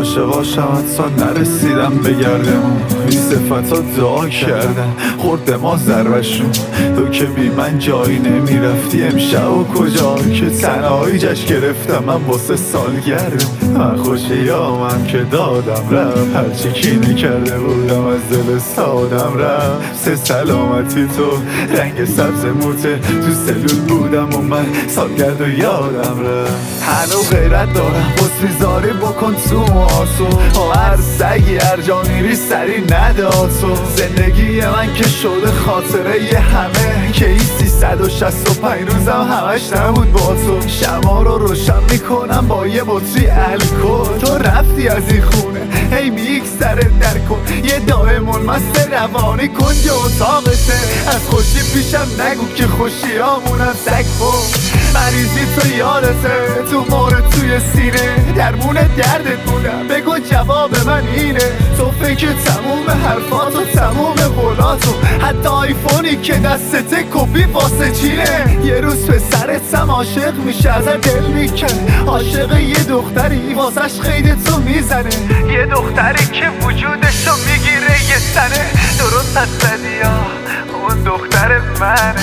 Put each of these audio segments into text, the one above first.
عاشقاشم حتی نرسیدم بگردم. بی صفت ها دعا کردن خورده ما ضربشون. تو که بی من جایی نمیرفتی امشب و کجا که تنهایی جشن گرفتم من واسه سالگردم. من خوش یامم که دادم رفت هرچی کینه کرده بودم از دل سادم رفت. سه سلامتی تو رنگ سبز موته تو سلول بودم و من سالگرد و یادم رفت. هنو غیرت دارم بسریزاری بکن تو مواسو هر سگی هر جا میری سری نداتو. زندگی من که شده خاطره یه همه که این 365 روزم همش نبود با تو. شما رو روشن میکنم با یه بطری الکل. تو رفتی از این خونه هی میگذره در کن یه دائمون مست روانی کنج اتاقته. از خوشی پیشم نگو که خوشیامونم سگ بود. مریضی تو یادته تو مورد توی سینه درمون دردت بودم بگو جواب من اینه. تو فکر تموم حرفاتو تموم قولاتو حتی آیفونی که دستته کپی واسه چینه. یه روز پسرتم عاشق میشه ازت دل میکنه. عاشق یه دختری واسش خیلی تو میزنه. یه دختری که وجودشو میگیره یه سنه. درست از بدیا اون دختر منه.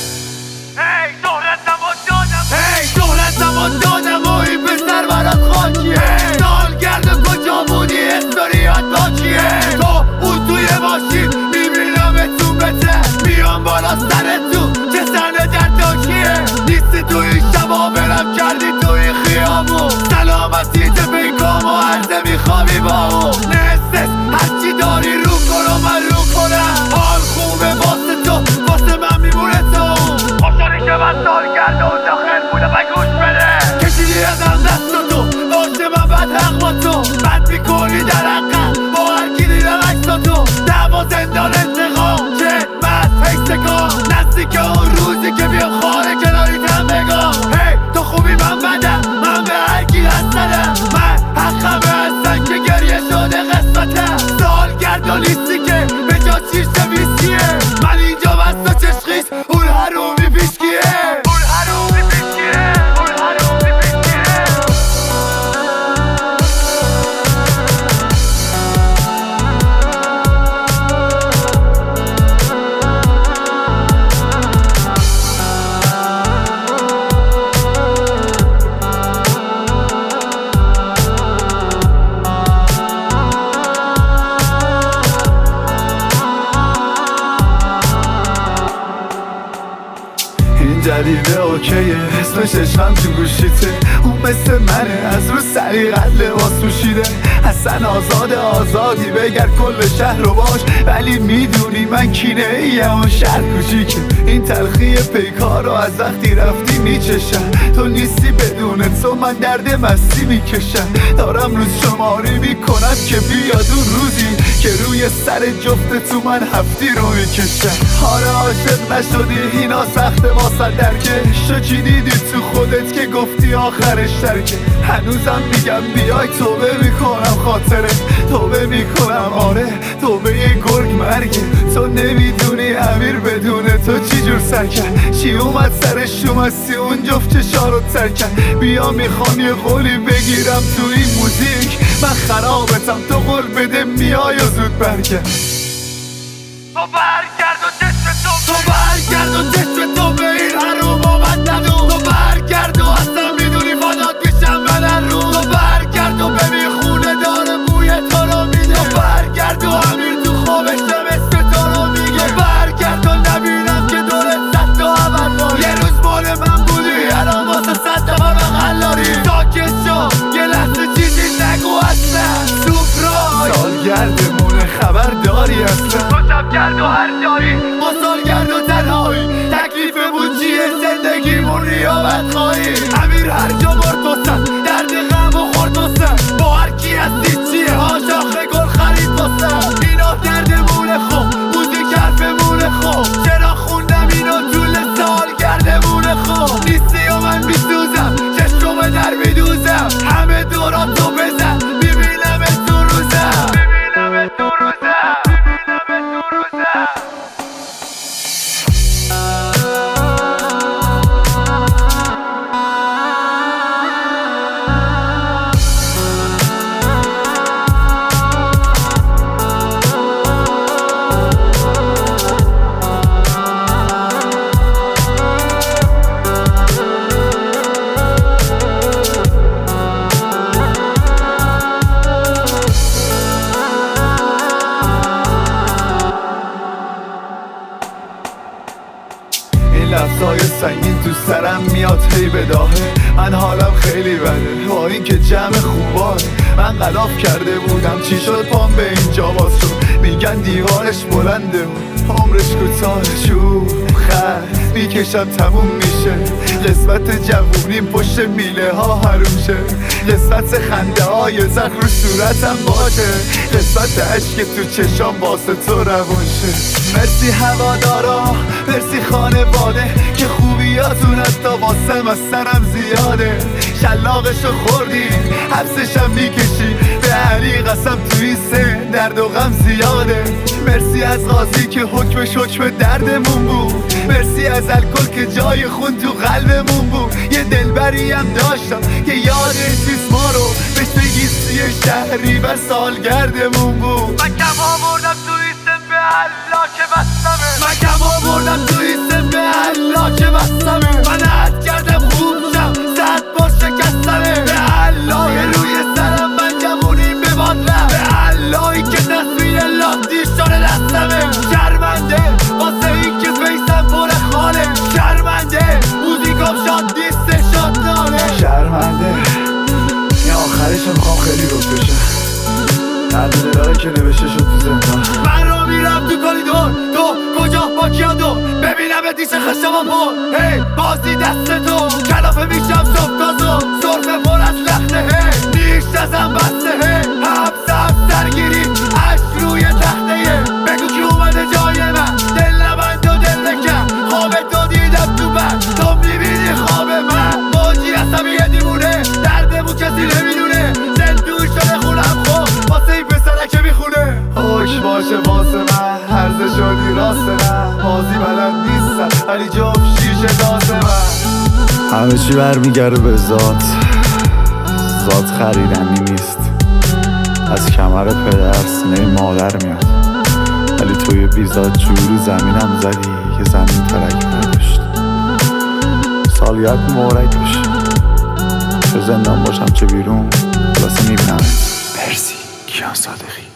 دولتم دادم و این پسر برات خاکیه. سالگرد کجا بودی استوریات با چیه؟ تو اون توی ماشین میبینم تو بته میام بالا سرت تو چه سنه در داکیه. نیستی تو این شبا برم کردی تو این خیابون. سلامتی پیکام و عرضه میخوابی با اون. نستس هرچی داری رو کن و من رو کنم. حال خوبه واسه تو واسه من میمونه تو. خوشحالی که من سالگرد و داخل بوده و گوش بده. کشیدی ازم دست تو باشه من بد حق با تو. بد میکنی در حقم با هر کی دیدم عکس تو. دعوا زندان انتقام چه مست هیستکام. نزدیک اون روزی که بیا خانه کناریتم بگم هی تو خوبی من بدم من به هر کی هستدم. من حقمه هستن که گریه شده قسمتم. سالگرد و لیستی که به جا چیش ویسکیه. من اینجا بست و چشقیش اون حرومی پیشکیه. جدیده اوکیه اسمش عشقم تو گوشیته. اون مثل منه از رو سلیقت لباس پوشیده. اصلا آزادی بگر کل شهر رو باش. ولی میدونی من کینه ایم و شهر کوچیکه. این تلخی پیکار رو از وقتی رفتی میچشم. تو نیستی بدون تو من درد مستی میکشم. دارم روز شماری میکنم که بیاد اون روزی که روی سر جفت تو من هفتی رو میکشم. آره عاشق نشدی اینا سخته واسه درکه. شکی دیدی تو خودت که گفتی آخرش ترکه. هنوزم میگم بیای توبه میکنم خاطره. توبه میکنم آره توبه یه گرگ مرگه. تو نمیدونی امیر بدون تو چی جور سر کرد. چی اومد سرش اومستی اون جفت چشارو تر کرد. بیا میخوام یه قولی بگیرم تو این موزیک. من خرابتم تو قول بده میای و زود برگرد. تو برگرد و چشم تو به این حروم آمد ندون. تو برگرد و اصلا میدونی فدات پیشم بدن رو. تو برگرد و ببین خونه داره بوی تو رو میده. تو برگرد و امیر تو خوابش مثل تو رو میگه. تو برگرد و نبینم که دورت صد و عمل داری. یه روز مال من بودی الان واسه صد دفعه بغل داری. ساکت شو یه لحظه چیزی نگو اصلا. سوپرای سالگردمونه خبر داری اصلا. تو شبگرد و هر جایی با سالگرد و تنهایی. تکلیفمون چیه زندگیمون ریابت خواهی. امیر هر جا مرد بسن درد غم و خورد بسن. با هر کی هستی چیه ها شاخه گل خرید بسن. اینا دردمونه خوب موزیک حرفمونه خوب. چرا خوندم اینو طول سالگردمونه خوب. نیستی و من میسوزم چشم در میدوزم. همه دوران تو بزن میبینم تو روزم. سرم میاد هی بداهه. من حالم خیلی بده با این که جمع خوباه. من غلاف کرده بودم چی شد پام به اینجا باز شد. میگن دیوارش بلنده عمرش کوتاه. شوخ خط میکشم تموم میشه. قسمت جوونیم پشت میله ها حروم شه. قسمت خنده های زخم رو صورتم باشه. قسمت عشق تو چشام واسه تو روون شه. مرسی هوادارا مرسی خانواده که خوبیاتون حتی واسم از سرم زیاده. شلاقشو خوردی حبسشم میکشی به علی قسم تو این سه درد و غم زیاده. مرسی از قاضی که حکمش حکم دردمون بود. مرسی از الکل که جای خون تو قلبمون بود. یه دلبری هم داشتم که یادش نیست ما رو بهش بگی 30 شهریور سالگردمون بود. من کم آوردم تو ایستم به الله که بستمه. من کم آوردم تو ایستم به الله که بستمه. من عهد کردم خوب شم 100 بار شکستمه. به الله روی سرم من جوونیم به بادرم. به اللهی که تصویر لادی شده دستمه. شرمنده واسه این که فیسم پر خاله. شرمنده موزیکام شاد نیست شاد ناله. شرمنده این آخرش میخوام خیلی روز بشه. درد دلاره که نوشته شد تو زندان. من رو میرم تو کالیدور تو کجا با کیا دو ببینم به دیش خشما پر. هی بازی دست تو کلافه میشم صبح تازو صرفه پر از لخته. هی نیش ازم بسته. هی حبس درگیری عشق روی تخته. بگو کی اومده جای من دل نبند و دل نکن. خواب تو دیدم تو من تو میبینی خواب من. موجی هستم یه دیوونه دردمو کسی نمیدونه. زندون شده خونم خوب واسه این پسره که میخونه. حکم باشه واسه من هرزه شدی راست من. بازی بلد نیستم ولی جفت شیشه داز من. همه چی برمیگره به ذات خریدنی نیست. از کمر پدر سینه مادر میاد. ولی توی بیزاد جوری زمینم زدی که زمین ترک نداشت. سالیت مورد بشه چه زندان باشم چه بیرون خلاصه میبینم. مرسی کیان صادقی.